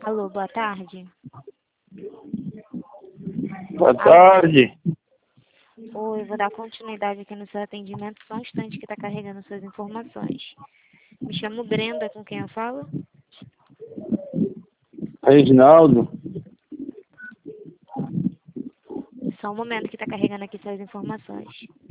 Alô, boa tarde. Boa tarde. Oi, vou dar continuidade aqui no seu atendimento, só um instante que está carregando suas informações. Me chamo Brenda, com quem eu falo? Reginaldo. Só um momento que está carregando aqui suas informações.